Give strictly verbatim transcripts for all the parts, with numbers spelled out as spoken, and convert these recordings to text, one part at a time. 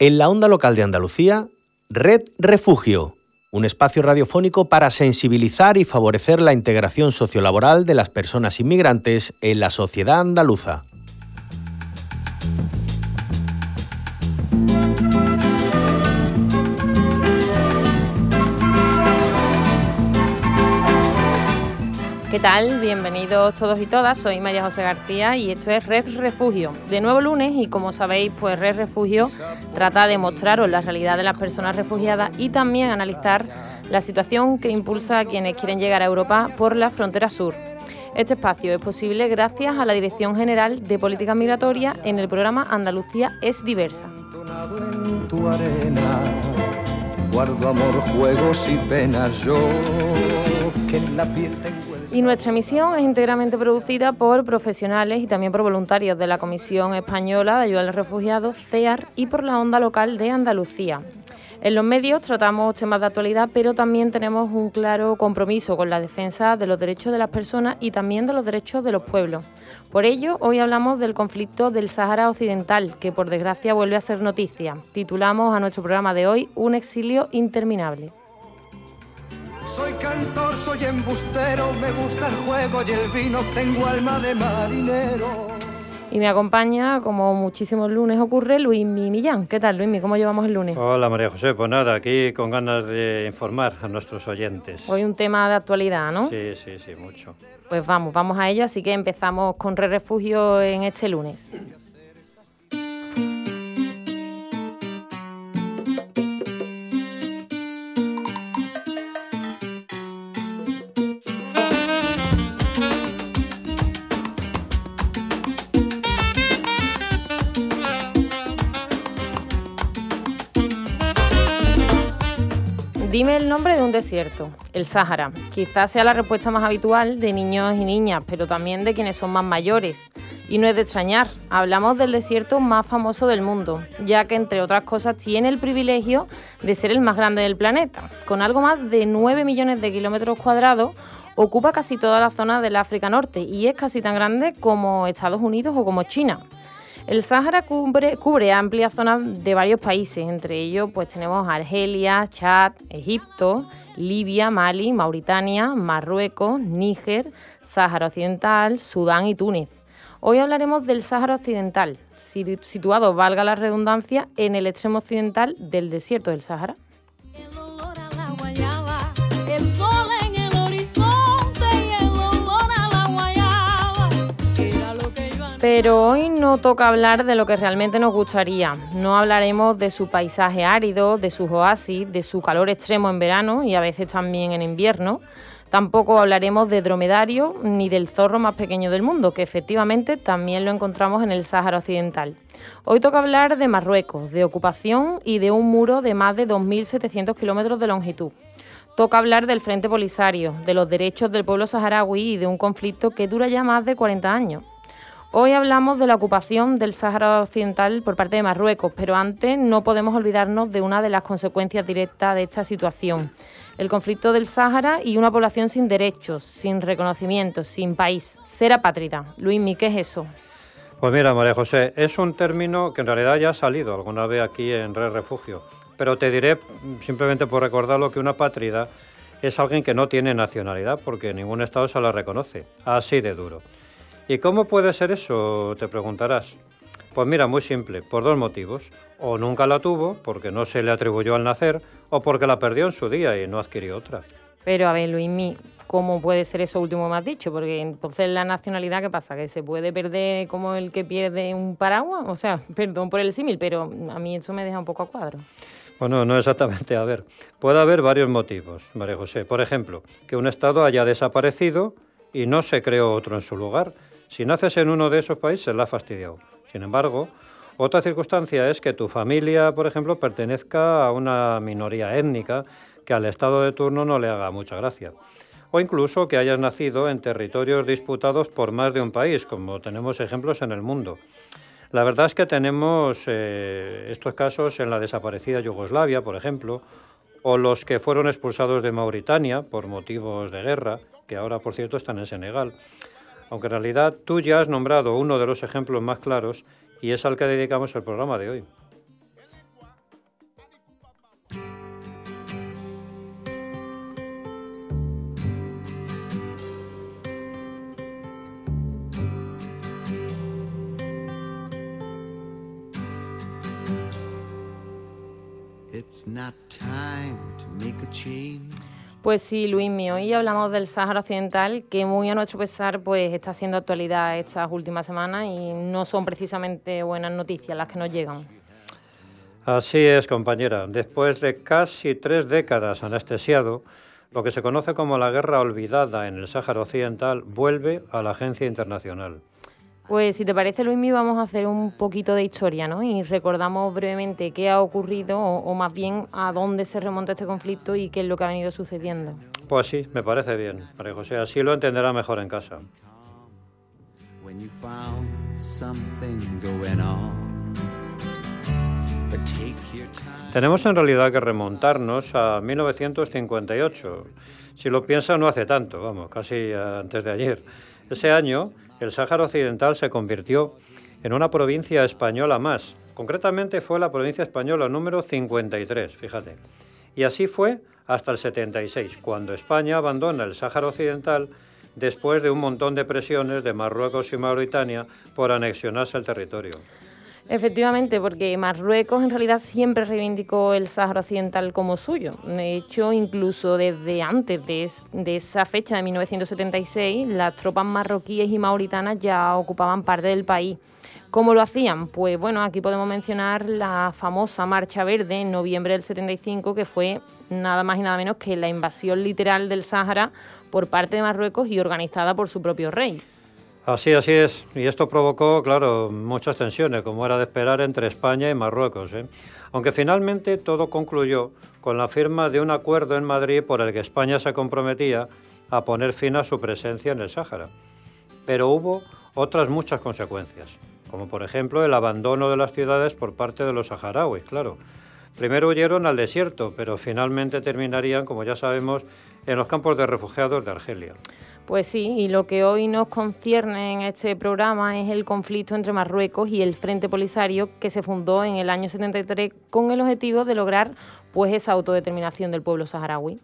En la onda local de Andalucía, Red Refugio, un espacio radiofónico para sensibilizar y favorecer la integración sociolaboral de las personas inmigrantes en la sociedad andaluza. ¿Qué tal? Bienvenidos todos y todas, soy María José García y esto es Red Refugio. De nuevo lunes y como sabéis, pues Red Refugio trata de mostraros la realidad de las personas refugiadas y también analizar la situación que impulsa a quienes quieren llegar a Europa por la frontera sur. Este espacio es posible gracias a la Dirección General de Política Migratoria en el programa Andalucía es Diversa. Guardo amor, juegos y penas yo que en la piel tengo. Y nuestra emisión es íntegramente producida por profesionales y también por voluntarios de la Comisión Española de Ayuda a los Refugiados, C E A R, y por la onda local de Andalucía. En los medios tratamos temas de actualidad, pero también tenemos un claro compromiso con la defensa de los derechos de las personas y también de los derechos de los pueblos. Por ello, hoy hablamos del conflicto del Sáhara Occidental, que por desgracia vuelve a ser noticia. Titulamos a nuestro programa de hoy Un exilio interminable. Soy cantor, soy embustero, me gusta el juego y el vino, tengo alma de marinero. Y me acompaña, como muchísimos lunes ocurre, Luismi Millán. ¿Qué tal, Luismi? ¿Cómo llevamos el lunes? Hola, María José. Pues nada, aquí con ganas de informar a nuestros oyentes. Hoy un tema de actualidad, ¿no? Sí, sí, sí, mucho. Pues vamos, vamos a ello, así que empezamos con Red Refugio en este lunes. Dime el nombre de un desierto, el Sáhara. Quizás sea la respuesta más habitual de niños y niñas, pero también de quienes son más mayores. Y no es de extrañar, hablamos del desierto más famoso del mundo, ya que entre otras cosas tiene el privilegio de ser el más grande del planeta. Con algo más de nueve millones de kilómetros cuadrados, ocupa casi toda la zona del África Norte y es casi tan grande como Estados Unidos o como China. El Sáhara cubre, cubre amplias zonas de varios países, entre ellos pues tenemos Argelia, Chad, Egipto, Libia, Mali, Mauritania, Marruecos, Níger, Sáhara Occidental, Sudán y Túnez. Hoy hablaremos del Sáhara Occidental, situado, valga la redundancia, en el extremo occidental del desierto del Sáhara. Pero hoy no toca hablar de lo que realmente nos gustaría. No hablaremos de su paisaje árido, de sus oasis, de su calor extremo en verano y a veces también en invierno. Tampoco hablaremos de dromedario ni del zorro más pequeño del mundo, que efectivamente también lo encontramos en el Sáhara Occidental. Hoy toca hablar de Marruecos, de ocupación y de un muro de más de dos mil setecientos kilómetros de longitud. Toca hablar del Frente Polisario, de los derechos del pueblo saharaui y de un conflicto que dura ya más de cuarenta años. Hoy hablamos de la ocupación del Sáhara Occidental por parte de Marruecos, pero antes no podemos olvidarnos de una de las consecuencias directas de esta situación. El conflicto del Sáhara y una población sin derechos, sin reconocimiento, sin país. Ser apátrida. Luismi, ¿qué es eso? Pues mira, María José, es un término que en realidad ya ha salido alguna vez aquí en Red Refugio, pero te diré, simplemente por recordarlo, que una apátrida es alguien que no tiene nacionalidad porque ningún Estado se la reconoce, así de duro. ¿Y cómo puede ser eso?, te preguntarás. Pues mira, muy simple, por dos motivos. O nunca la tuvo, porque no se le atribuyó al nacer, o porque la perdió en su día y no adquirió otra. Pero a ver, Luismi, ¿cómo puede ser eso último que me has dicho? Porque entonces la nacionalidad, ¿qué pasa? ¿Que se puede perder como el que pierde un paraguas? O sea, perdón por el símil, pero a mí eso me deja un poco a cuadro. Bueno, no exactamente. A ver, puede haber varios motivos, María José. Por ejemplo, que un Estado haya desaparecido y no se creó otro en su lugar. Si naces en uno de esos países, la ha fastidiado. Sin embargo, otra circunstancia es que tu familia, por ejemplo, pertenezca a una minoría étnica que al Estado de turno no le haga mucha gracia. O incluso que hayas nacido en territorios disputados por más de un país, como tenemos ejemplos en el mundo. La verdad es que tenemos eh, estos casos en la desaparecida Yugoslavia, por ejemplo, o los que fueron expulsados de Mauritania por motivos de guerra, que ahora, por cierto, están en Senegal. Aunque en realidad tú ya has nombrado uno de los ejemplos más claros y es al que dedicamos el programa de hoy. Pues sí, Luismi, hoy hablamos del Sáhara Occidental, que muy a nuestro pesar pues está siendo actualidad estas últimas semanas y no son precisamente buenas noticias las que nos llegan. Así es, compañera. Después de casi tres décadas anestesiado, lo que se conoce como la guerra olvidada en el Sáhara Occidental vuelve a la agencia internacional. Pues si te parece, Luismi, vamos a hacer un poquito de historia, ¿no? Y recordamos brevemente qué ha ocurrido o, o más bien a dónde se remonta este conflicto y qué es lo que ha venido sucediendo. Pues sí, me parece bien, María José, así lo entenderá mejor en casa. Tenemos en realidad que remontarnos a mil novecientos cincuenta y ocho. Si lo piensa, no hace tanto, vamos, casi antes de ayer. Ese año, el Sáhara Occidental se convirtió en una provincia española más. Concretamente fue la provincia española número cincuenta y tres, fíjate. Y así fue hasta el setenta y seis, cuando España abandona el Sáhara Occidental después de un montón de presiones de Marruecos y Mauritania por anexionarse al territorio. Efectivamente, porque Marruecos en realidad siempre reivindicó el Sáhara Occidental como suyo. De hecho, incluso desde antes de, es, de esa fecha de mil novecientos setenta y seis, las tropas marroquíes y mauritanas ya ocupaban parte del país. ¿Cómo lo hacían? Pues bueno, aquí podemos mencionar la famosa Marcha Verde en noviembre del setenta y cinco, que fue nada más y nada menos que la invasión literal del Sáhara por parte de Marruecos y organizada por su propio rey. Así, así es. Y esto provocó, claro, muchas tensiones, como era de esperar, entre España y Marruecos, ¿eh? Aunque finalmente todo concluyó con la firma de un acuerdo en Madrid por el que España se comprometía a poner fin a su presencia en el Sáhara. Pero hubo otras muchas consecuencias, como por ejemplo el abandono de las ciudades por parte de los saharauis, claro. Primero huyeron al desierto, pero finalmente terminarían, como ya sabemos, en los campos de refugiados de Argelia. Pues sí, y lo que hoy nos concierne en este programa es el conflicto entre Marruecos y el Frente Polisario, que se fundó en el año setenta y tres con el objetivo de lograr pues esa autodeterminación del pueblo saharaui.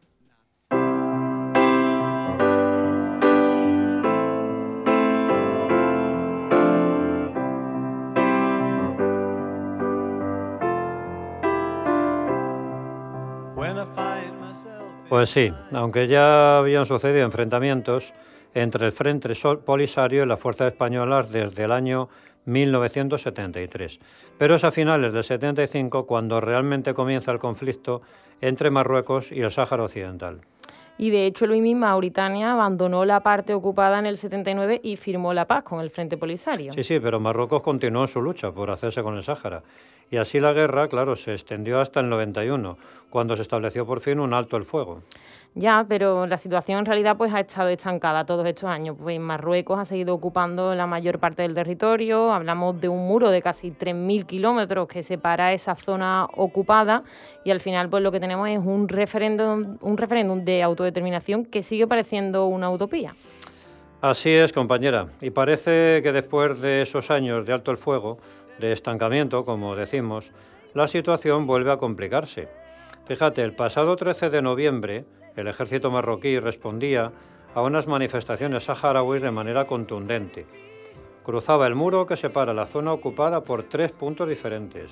Pues sí, aunque ya habían sucedido enfrentamientos entre el Frente Polisario y las fuerzas españolas desde el año mil novecientos setenta y tres. Pero es a finales del setenta y cinco cuando realmente comienza el conflicto entre Marruecos y el Sáhara Occidental. Y de hecho, Luismi, Mauritania abandonó la parte ocupada en el setenta y nueve y firmó la paz con el Frente Polisario. Sí, sí, pero Marruecos continuó en su lucha por hacerse con el Sáhara. Y así la guerra, claro, se extendió hasta el noventa y uno, cuando se estableció por fin un alto el fuego. Ya, pero la situación en realidad pues ha estado estancada todos estos años. Pues Marruecos ha seguido ocupando la mayor parte del territorio. Hablamos de un muro de casi tres mil kilómetros que separa esa zona ocupada y al final pues lo que tenemos es un referéndum, un referéndum de autodeterminación que sigue pareciendo una utopía. Así es, compañera. Y parece que después de esos años de alto el fuego, de estancamiento, como decimos, la situación vuelve a complicarse. Fíjate, el pasado trece de noviembre, el ejército marroquí respondía a unas manifestaciones saharauis de manera contundente. Cruzaba el muro que separa la zona ocupada por tres puntos diferentes.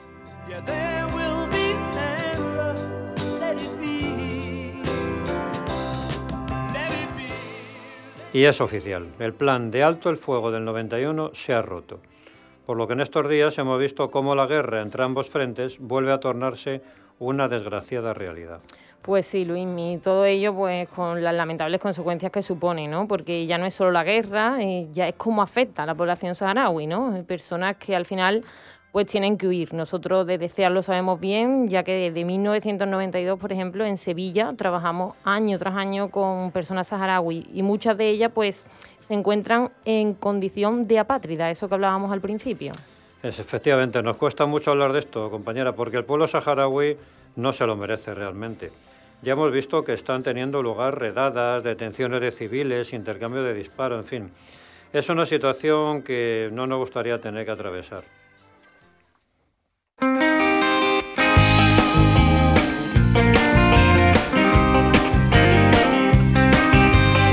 Y es oficial, el plan de alto el fuego del noventa y uno se ha roto. Por lo que en estos días hemos visto cómo la guerra entre ambos frentes vuelve a tornarse una desgraciada realidad. Pues sí, Luismi, y todo ello pues con las lamentables consecuencias que supone, ¿no? Porque ya no es solo la guerra, eh, ya es cómo afecta a la población saharaui, ¿no? Hay personas que al final pues tienen que huir. Nosotros desde C E A lo sabemos bien, ya que desde mil novecientos noventa y dos, por ejemplo, en Sevilla trabajamos año tras año con personas saharaui y muchas de ellas pues se encuentran en condición de apátrida, eso que hablábamos al principio. Es, efectivamente, nos cuesta mucho hablar de esto, compañera, porque el pueblo saharaui no se lo merece realmente. Ya hemos visto que están teniendo lugar redadas, detenciones de civiles, intercambio de disparos, en fin. Es una situación que no nos gustaría tener que atravesar.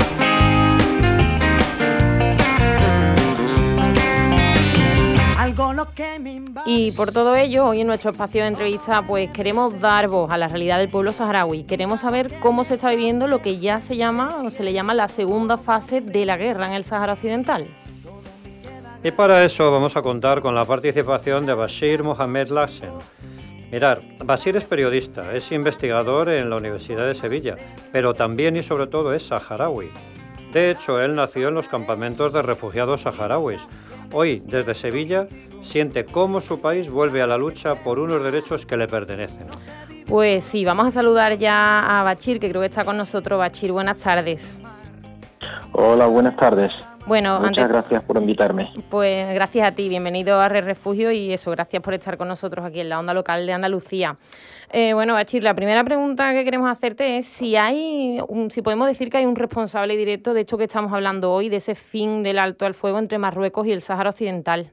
Algo Y por todo ello, hoy en nuestro espacio de entrevista, pues queremos dar voz a la realidad del pueblo saharaui. Queremos saber cómo se está viviendo lo que ya se llama, o se le llama la segunda fase de la guerra en el Sáhara Occidental. Y para eso vamos a contar con la participación de Bashir Mohamed Lassen. Mirad, Bashir es periodista, es investigador en la Universidad de Sevilla, pero también y sobre todo es saharaui. De hecho, él nació en los campamentos de refugiados saharauis. Hoy, desde Sevilla, siente cómo su país vuelve a la lucha por unos derechos que le pertenecen. Pues sí, vamos a saludar ya a Bashir, que creo que está con nosotros. Bashir, buenas tardes. Hola, buenas tardes. Bueno, muchas antes, gracias por invitarme. Pues gracias a ti, bienvenido a Red Refugio y eso, gracias por estar con nosotros aquí en la onda local de Andalucía. Eh, bueno, Bashir, la primera pregunta que queremos hacerte es si hay, un, si podemos decir que hay un responsable directo de esto que estamos hablando hoy, de ese fin del alto al fuego entre Marruecos y el Sáhara Occidental.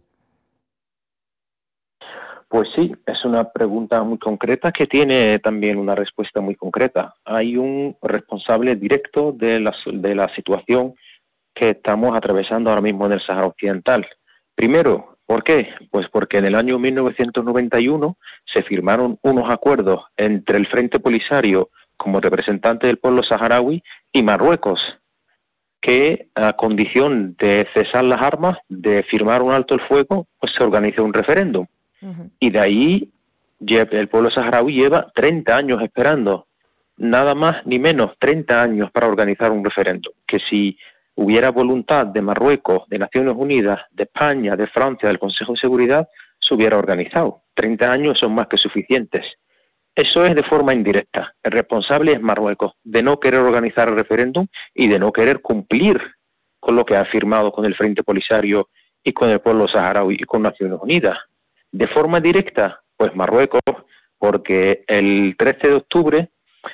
Pues sí, es una pregunta muy concreta que tiene también una respuesta muy concreta. Hay un responsable directo de la, de la situación que estamos atravesando ahora mismo en el Sáhara Occidental. Primero, ¿por qué? Pues porque en el año mil novecientos noventa y uno se firmaron unos acuerdos entre el Frente Polisario como representante del pueblo saharaui y Marruecos, que a condición de cesar las armas, de firmar un alto el fuego, pues se organiza un referéndum. Uh-huh. Y de ahí el pueblo saharaui lleva treinta años esperando, nada más ni menos, treinta años para organizar un referéndum, que si hubiera voluntad de Marruecos, de Naciones Unidas, de España, de Francia, del Consejo de Seguridad, se hubiera organizado. treinta años son más que suficientes. Eso es de forma indirecta. El responsable es Marruecos, de no querer organizar el referéndum y de no querer cumplir con lo que ha firmado con el Frente Polisario y con el pueblo saharaui y con Naciones Unidas. De forma directa, pues Marruecos, porque el trece de octubre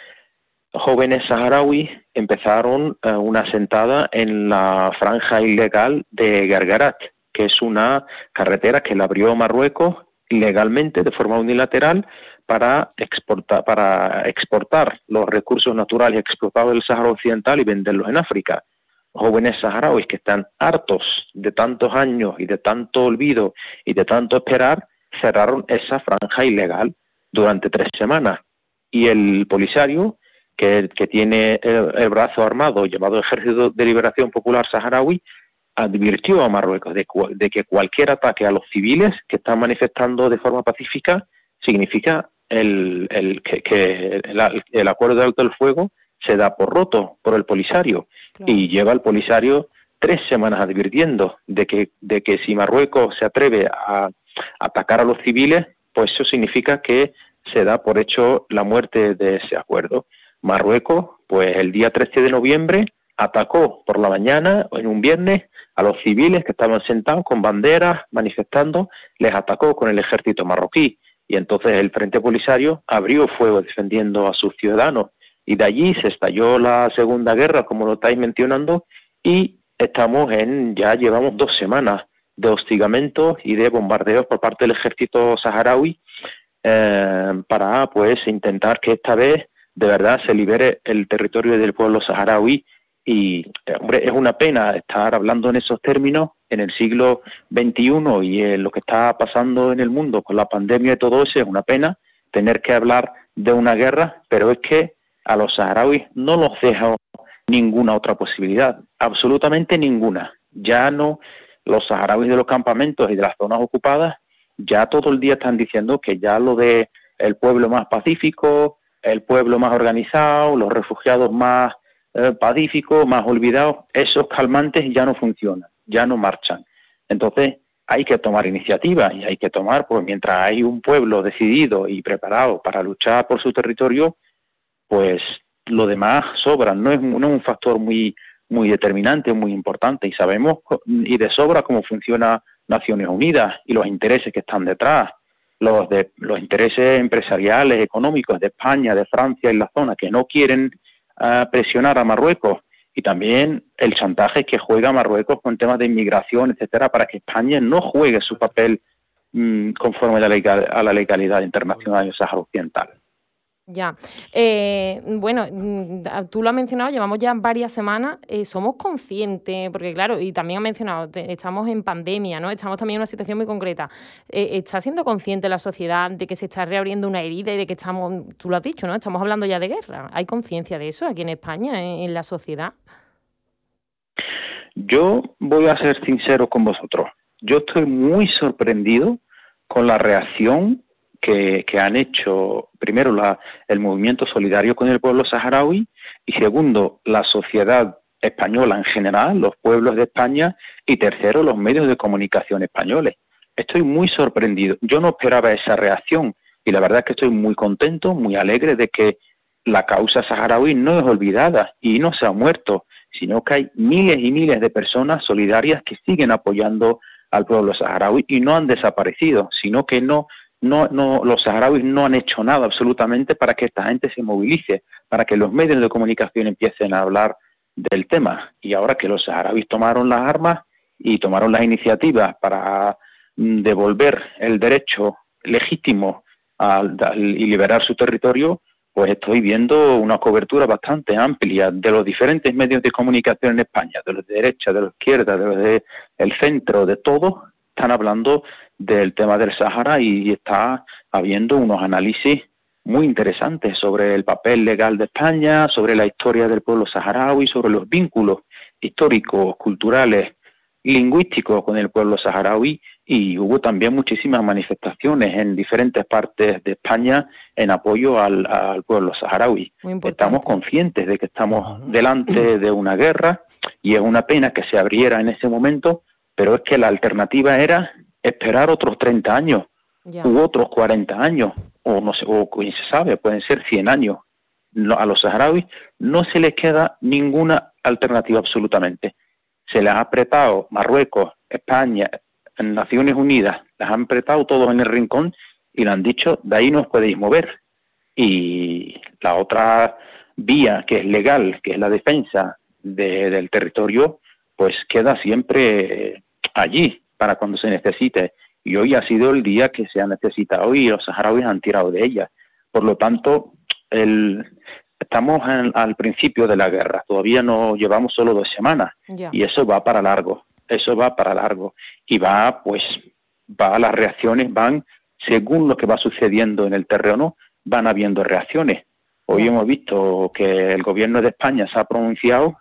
jóvenes saharauis empezaron uh, una sentada en la franja ilegal de Guerguerat, que es una carretera que la abrió Marruecos ilegalmente, de forma unilateral, para exportar, para exportar los recursos naturales explotados del Sáhara Occidental y venderlos en África. Jóvenes saharauis que están hartos de tantos años y de tanto olvido y de tanto esperar, cerraron esa franja ilegal durante tres semanas. Y el Polisario, que, que tiene el, el brazo armado llamado Ejército de Liberación Popular Saharaui, advirtió a Marruecos de, de que cualquier ataque a los civiles que están manifestando de forma pacífica significa el, el, que, que el, el acuerdo de alto el fuego se da por roto por el Polisario. Claro. Y lleva el Polisario tres semanas advirtiendo de que, de que si Marruecos se atreve a atacar a los civiles, pues eso significa que se da por hecho la muerte de ese acuerdo. Marruecos, pues el día trece de noviembre, atacó por la mañana, en un viernes, a los civiles que estaban sentados con banderas, manifestando, les atacó con el ejército marroquí. Y entonces el Frente Polisario abrió fuego defendiendo a sus ciudadanos. Y de allí se estalló la Segunda Guerra, como lo estáis mencionando, y estamos en, ya llevamos dos semanas de hostigamientos y de bombardeos por parte del ejército saharaui eh, para pues intentar que esta vez de verdad se libere el territorio del pueblo saharaui. Y, hombre, es una pena estar hablando en esos términos en el siglo veintiuno y en lo que está pasando en el mundo con la pandemia y todo eso. Es una pena tener que hablar de una guerra, pero es que a los saharauis no los deja ninguna otra posibilidad, absolutamente ninguna. Ya no, los saharauis de los campamentos y de las zonas ocupadas ya todo el día están diciendo que ya lo de el pueblo más pacífico, el pueblo más organizado, los refugiados más eh, pacíficos, más olvidados, esos calmantes ya no funcionan, ya no marchan. Entonces hay que tomar iniciativa y hay que tomar, pues mientras hay un pueblo decidido y preparado para luchar por su territorio, pues lo demás sobra. No es, no es un factor muy muy determinante, muy importante, y sabemos y de sobra cómo funciona Naciones Unidas y los intereses que están detrás, los de los intereses empresariales, económicos de España, de Francia y la zona, que no quieren uh, presionar a Marruecos, y también el chantaje que juega Marruecos con temas de inmigración, etcétera, para que España no juegue su papel mmm, conforme a la, legal, a la legalidad internacional en el Sáhara Occidental. Ya. Eh, bueno, tú lo has mencionado, llevamos ya varias semanas, eh, somos conscientes, porque claro, y también has mencionado, te, estamos en pandemia, ¿no? Estamos también en una situación muy concreta. Eh, ¿Está siendo consciente la sociedad de que se está reabriendo una herida y de que estamos, tú lo has dicho, ¿no? Estamos hablando ya de guerra. ¿Hay conciencia de eso aquí en España, en, en la sociedad? Yo voy a ser sincero con vosotros. Yo estoy muy sorprendido con la reacción que, que han hecho, primero, la, el movimiento solidario con el pueblo saharaui y, segundo, la sociedad española en general, los pueblos de España y, tercero, los medios de comunicación españoles. Estoy muy sorprendido. Yo no esperaba esa reacción y la verdad es que estoy muy contento, muy alegre de que la causa saharaui no es olvidada y no se ha muerto, sino que hay miles y miles de personas solidarias que siguen apoyando al pueblo saharaui y no han desaparecido, sino que no, no, no, los saharauis no han hecho nada absolutamente para que esta gente se movilice, para que los medios de comunicación empiecen a hablar del tema. Y ahora que los saharauis tomaron las armas y tomaron las iniciativas para mm, devolver el derecho legítimo al, al, y liberar su territorio, pues estoy viendo una cobertura bastante amplia de los diferentes medios de comunicación en España, de los de derecha, de los de izquierda, de los de el centro, de todos, están hablando del tema del Sáhara y está habiendo unos análisis muy interesantes sobre el papel legal de España, sobre la historia del pueblo saharaui, sobre los vínculos históricos, culturales, lingüísticos con el pueblo saharaui, y hubo también muchísimas manifestaciones en diferentes partes de España en apoyo al, al pueblo saharaui. Estamos conscientes de que estamos delante de una guerra y es una pena que se abriera en ese momento, pero es que la alternativa era esperar otros treinta años ya. u otros cuarenta años, o no sé, o quién se sabe, pueden ser cien años. No, a los saharauis no se les queda ninguna alternativa absolutamente. Se les ha apretado Marruecos, España, en Naciones Unidas, las han apretado todos en el rincón y le han dicho, de ahí no os podéis mover. Y la otra vía, que es legal, que es la defensa de, del territorio, pues queda siempre allí para cuando se necesite. Y hoy ha sido el día que se ha necesitado y los saharauis han tirado de ella. Por lo tanto, el, estamos en, al principio de la guerra, todavía no llevamos solo dos semanas yeah. y eso va para largo. Eso va para largo y va, pues, va las reacciones van según lo que va sucediendo en el terreno, van habiendo reacciones. Hoy yeah. hemos visto que el gobierno de España se ha pronunciado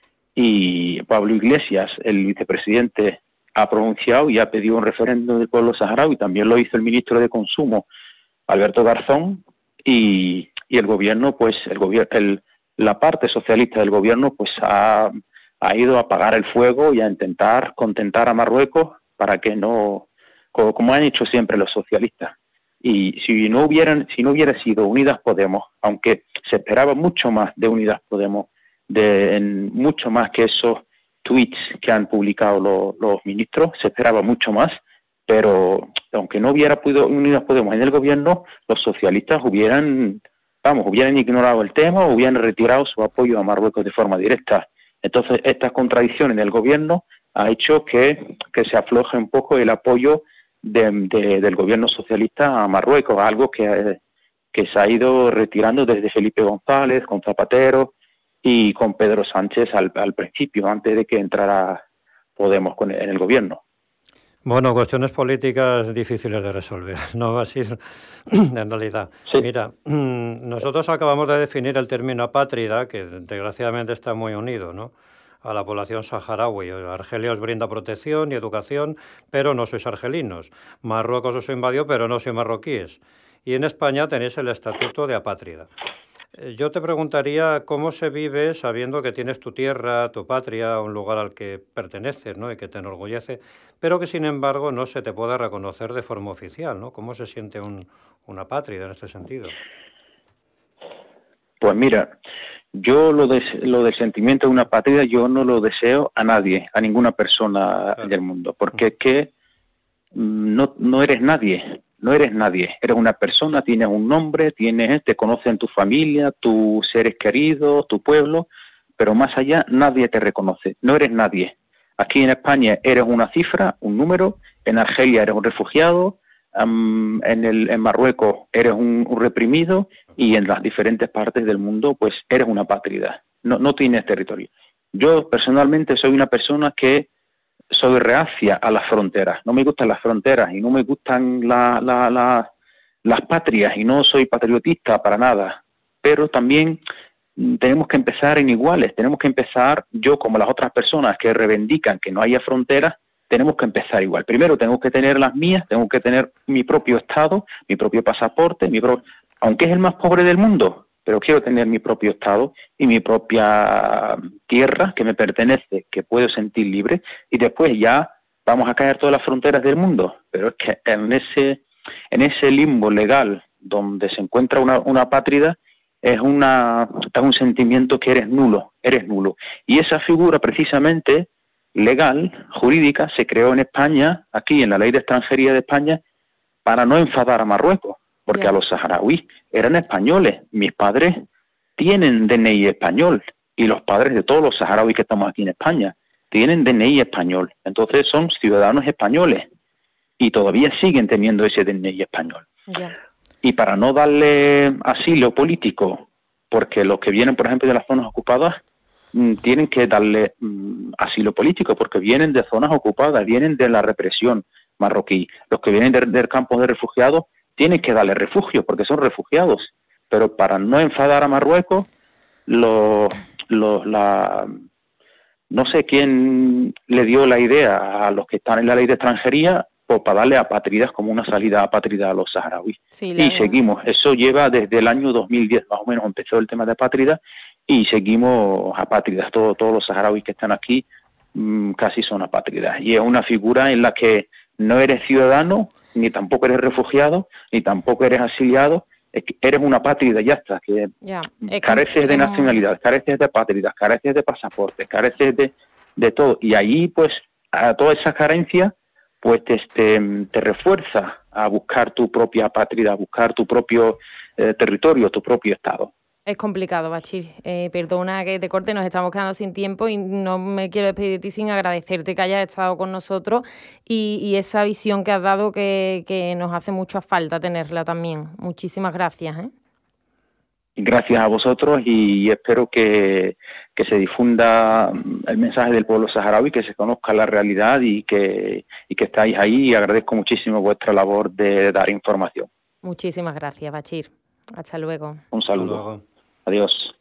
y Pablo Iglesias, el vicepresidente, ha pronunciado y ha pedido un referéndum del pueblo saharaui. También lo hizo el ministro de Consumo, Alberto Garzón, y, y el gobierno, pues, el gobierno, el, la parte socialista del gobierno, pues, ha ha ido a apagar el fuego y a intentar contentar a Marruecos para que no, como, como han hecho siempre los socialistas. Y si no hubieran, si no hubiera sido Unidas Podemos, aunque se esperaba mucho más de Unidas Podemos, de en, mucho más que esos tweets que han publicado los, los ministros, se esperaba mucho más, pero aunque no hubiera podido Unidas Podemos en el gobierno, los socialistas hubieran, vamos, hubieran ignorado el tema, hubieran retirado su apoyo a Marruecos de forma directa. Entonces, estas contradicciones del gobierno ha hecho que, que se afloje un poco el apoyo de, de, del gobierno socialista a Marruecos, algo que, que se ha ido retirando desde Felipe González, con Zapatero y con Pedro Sánchez al, al principio, antes de que entrara Podemos con el, en el gobierno. Bueno, cuestiones políticas difíciles de resolver, ¿no? Así en realidad. Sí. Mira, nosotros acabamos de definir el término apátrida, que desgraciadamente está muy unido, ¿no?, a la población saharaui. Argelia os brinda protección y educación, pero no sois argelinos. Marruecos os invadió, pero no sois marroquíes. Y en España tenéis el estatuto de apátrida. Yo te preguntaría cómo se vive sabiendo que tienes tu tierra, tu patria, un lugar al que perteneces, ¿no?, y que te enorgullece, pero que sin embargo no se te pueda reconocer de forma oficial, ¿no? ¿Cómo se siente un, una apátrida en este sentido? Pues mira, yo lo de, lo del sentimiento de una apátrida yo no lo deseo a nadie, a ninguna persona claro. del mundo, porque es que no, no eres nadie. No eres nadie, eres una persona, tienes un nombre, tienes, te conocen tu familia, tus seres queridos, tu pueblo, pero más allá nadie te reconoce, no eres nadie. Aquí en España eres una cifra, un número, en Argelia eres un refugiado, um, en, el, en Marruecos eres un, un reprimido y en las diferentes partes del mundo, pues eres una apátrida, no, no tienes territorio. Yo personalmente soy una persona que soy reacia a las fronteras, no me gustan las fronteras y no me gustan la, la, la, las patrias y no soy patriotista para nada, pero también tenemos que empezar en iguales, tenemos que empezar, yo como las otras personas que reivindican que no haya fronteras, tenemos que empezar igual. Primero tengo que tener las mías, tengo que tener mi propio estado, mi propio pasaporte, mi pro... aunque es el más pobre del mundo, pero quiero tener mi propio estado y mi propia tierra que me pertenece, que puedo sentir libre, y después ya vamos a caer todas las fronteras del mundo. Pero es que en ese, en ese limbo legal donde se encuentra una, una apátrida, es, una, es un sentimiento que eres nulo, eres nulo. Y esa figura precisamente legal, jurídica, se creó en España, aquí en la Ley de Extranjería de España, para no enfadar a Marruecos, porque yeah. a los saharauis eran españoles. Mis padres tienen D N I español, y los padres de todos los saharauis que estamos aquí en España tienen D N I español. Entonces son ciudadanos españoles, y todavía siguen teniendo ese D N I español. Yeah. Y para no darle asilo político, porque los que vienen, por ejemplo, de las zonas ocupadas, tienen que darle mm, asilo político, porque vienen de zonas ocupadas, vienen de la represión marroquí. Los que vienen del de campos de refugiados tienen que darle refugio, porque son refugiados. Pero para no enfadar a Marruecos, los, los, la, no sé quién le dio la idea a los que están en la ley de extranjería, pues para darle apátridas como una salida apátrida a los saharauis. Sí, y seguimos. Eso lleva desde el año dos mil diez, más o menos, empezó el tema de apátridas, y seguimos apátridas. Todo, todos los saharauis que están aquí mmm, casi son apátridas. Y es una figura en la que no eres ciudadano, ni tampoco eres refugiado, ni tampoco eres exiliado, eres una apátrida, ya está. Que ya, careces de nacionalidad, careces de apátridas, careces de pasaportes, careces de, de todo. Y ahí, pues, a toda esa carencia, pues te, te, te refuerza a buscar tu propia apátrida, a buscar tu propio eh, territorio, tu propio estado. Es complicado, Bachir. Eh, perdona que te corte, nos estamos quedando sin tiempo y no me quiero despedir de ti sin agradecerte que hayas estado con nosotros y, y esa visión que has dado que, que nos hace mucha falta tenerla también. Muchísimas gracias. ¿eh? Gracias a vosotros y espero que, que se difunda el mensaje del pueblo saharaui, que se conozca la realidad y que, y que estáis ahí, y agradezco muchísimo vuestra labor de dar información. Muchísimas gracias, Bachir. Hasta luego. Un saludo. Adiós.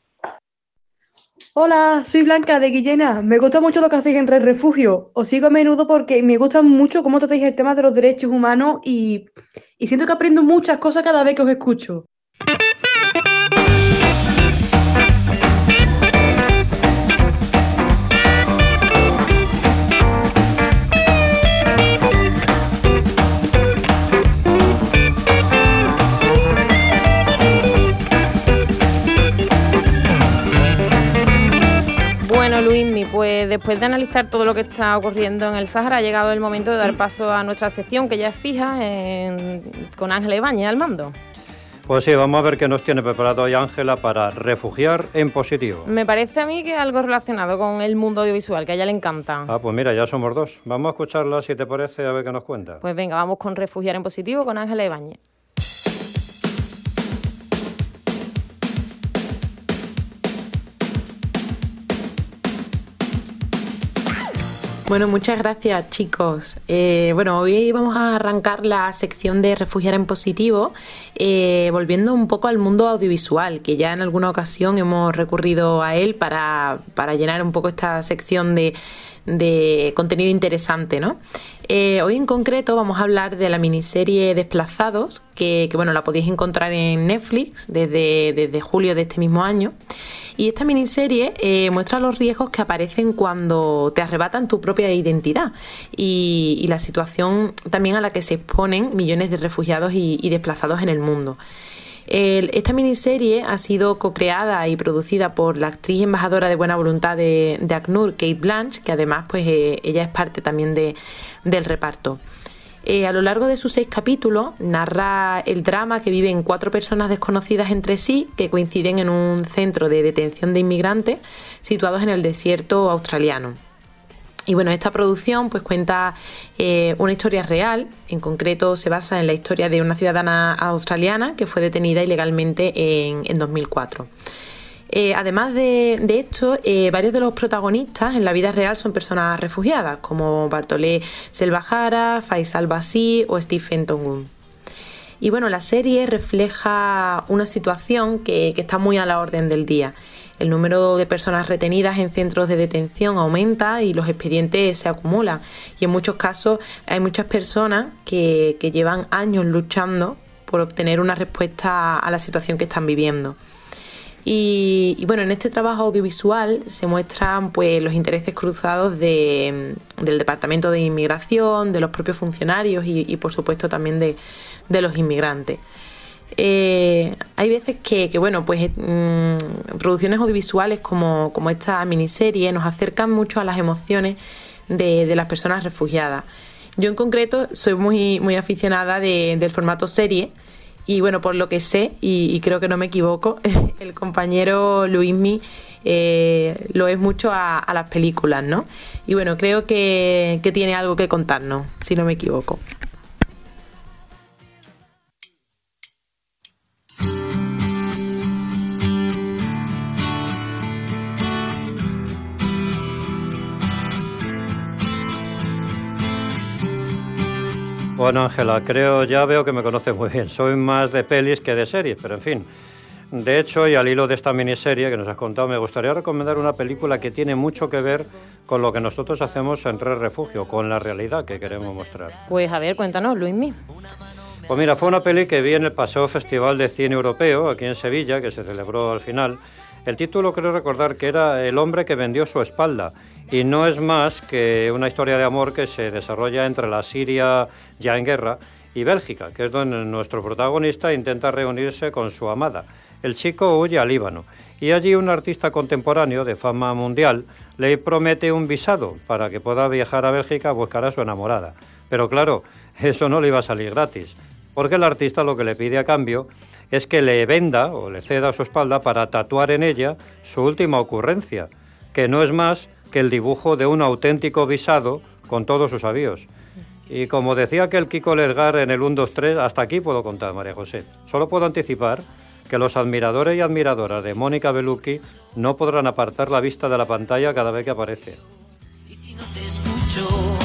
Hola, soy Blanca de Guillena. Me gusta mucho lo que hacéis en Red Refugio. Os sigo a menudo porque me gusta mucho cómo tratáis el tema de los derechos humanos y, y siento que aprendo muchas cosas cada vez que os escucho. Bueno, Luismi, pues después de analizar todo lo que está ocurriendo en el Sáhara, ha llegado el momento de dar paso a nuestra sección, que ya es fija, en, con Ángela Ibáñez al mando. Pues sí, vamos a ver qué nos tiene preparado hoy Ángela para refugiar en positivo. Me parece a mí que es algo relacionado con el mundo audiovisual, que a ella le encanta. Ah, pues mira, ya somos dos. Vamos a escucharla, si te parece, a ver qué nos cuenta. Pues venga, vamos con refugiar en positivo con Ángela Ibáñez. Bueno, muchas gracias, chicos. Eh, bueno, hoy vamos a arrancar la sección de refugiar en positivo, eh, volviendo un poco al mundo audiovisual, que ya en alguna ocasión hemos recurrido a él para, para llenar un poco esta sección de, de contenido interesante, ¿no? Eh, hoy en concreto vamos a hablar de la miniserie Desplazados, que, que bueno, la podéis encontrar en Netflix desde, desde julio de este mismo año. Y esta miniserie eh, muestra los riesgos que aparecen cuando te arrebatan tu propia identidad y, y la situación también a la que se exponen millones de refugiados y, y desplazados en el mundo. El, esta miniserie ha sido co-creada y producida por la actriz embajadora de buena voluntad de, de ACNUR, Cate Blanchett, que además pues eh, ella es parte también de, del reparto. Eh, a lo largo de sus seis capítulos narra el drama que viven cuatro personas desconocidas entre sí que coinciden en un centro de detención de inmigrantes situados en el desierto australiano. Y bueno, esta producción pues cuenta eh, una historia real, en concreto se basa en la historia de una ciudadana australiana que fue detenida ilegalmente en, en dos mil cuatro. Eh, además de, de esto, eh, varios de los protagonistas en la vida real son personas refugiadas, como Bartolé Selbajara, Faisal Basi o Stephen Tongun. Y bueno, la serie refleja una situación que, que está muy a la orden del día. El número de personas retenidas en centros de detención aumenta y los expedientes se acumulan. Y en muchos casos hay muchas personas que, que llevan años luchando por obtener una respuesta a la situación que están viviendo. Y, y bueno, en este trabajo audiovisual se muestran pues los intereses cruzados de, del Departamento de Inmigración, de los propios funcionarios y, y por supuesto también de, de los inmigrantes. Eh, hay veces que, que bueno, pues mmm, producciones audiovisuales como, como esta miniserie nos acercan mucho a las emociones de, de las personas refugiadas. Yo en concreto soy muy, muy aficionada de, del formato serie y bueno, por lo que sé, y, y creo que no me equivoco, el compañero Luismi eh, lo es mucho a, a las películas, ¿no? Y bueno, creo que, que tiene algo que contarnos, si no me equivoco. Bueno, Ángela, creo, ya veo que me conoces muy bien. Soy más de pelis que de series, pero en fin. De hecho, y al hilo de esta miniserie que nos has contado, me gustaría recomendar una película que tiene mucho que ver con lo que nosotros hacemos en Red Refugio, con la realidad que queremos mostrar. Pues a ver, cuéntanos, Luismi. Pues mira, fue una peli que vi en el paseo Festival de Cine Europeo, aquí en Sevilla, que se celebró al final. El título creo recordar que era El hombre que vendió su espalda, y no es más que una historia de amor que se desarrolla entre la Siria ya en guerra y Bélgica, que es donde nuestro protagonista intenta reunirse con su amada. El chico huye al Líbano y allí un artista contemporáneo de fama mundial le promete un visado para que pueda viajar a Bélgica a buscar a su enamorada. Pero claro, eso no le iba a salir gratis, porque el artista lo que le pide a cambio es que le venda o le ceda su espalda para tatuar en ella su última ocurrencia, que no es más que el dibujo de un auténtico visado con todos sus avíos. Y como decía aquel Kiko Lesgar en el uno, dos, tres, hasta aquí puedo contar, María José. Solo puedo anticipar que los admiradores y admiradoras de Mónica Bellucci no podrán apartar la vista de la pantalla cada vez que aparece. Y si no te escucho,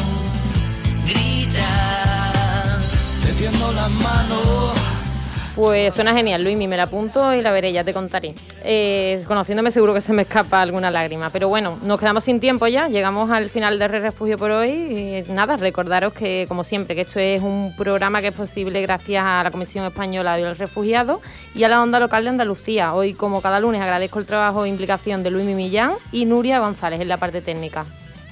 grita, te tiendo la mano. Pues suena genial, Luismi, me la apunto y la veré, ya te contaré. Eh, conociéndome seguro que se me escapa alguna lágrima, pero bueno, nos quedamos sin tiempo ya, llegamos al final de Red Refugio por hoy y nada, recordaros que como siempre que esto es un programa que es posible gracias a la Comisión Española de los Refugiados y a la Onda Local de Andalucía. Hoy, como cada lunes, agradezco el trabajo e implicación de Luismi Millán y Nuria González en la parte técnica.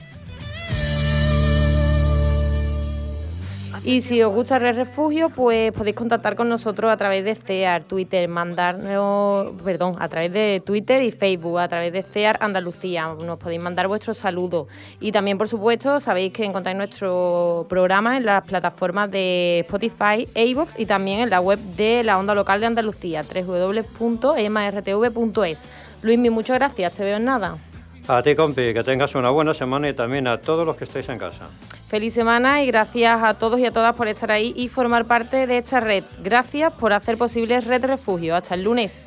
Y si os gusta Red Refugio, pues podéis contactar con nosotros a través de C E A R, Twitter, mandarnos, perdón, a través de Twitter y Facebook, a través de C E A R Andalucía. Nos podéis mandar vuestros saludos. Y también, por supuesto, sabéis que encontráis nuestro programa en las plataformas de Spotify e iVoox y también en la web de la Onda Local de Andalucía, doble u doble u doble u punto e m a r t v punto es. Luismi, muchas gracias. Te veo en nada. A ti, compi, que tengas una buena semana y también a todos los que estáis en casa. Feliz semana y gracias a todos y a todas por estar ahí y formar parte de esta red. Gracias por hacer posible Red Refugio. Hasta el lunes.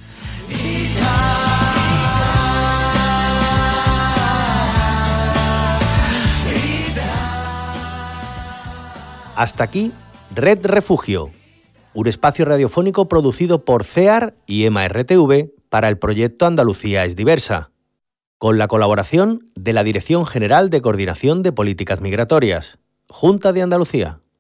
Hasta aquí Red Refugio, un espacio radiofónico producido por C E A R y E M A R T V para el proyecto Andalucía es diversa, con la colaboración de la Dirección General de Coordinación de Políticas Migratorias, Junta de Andalucía.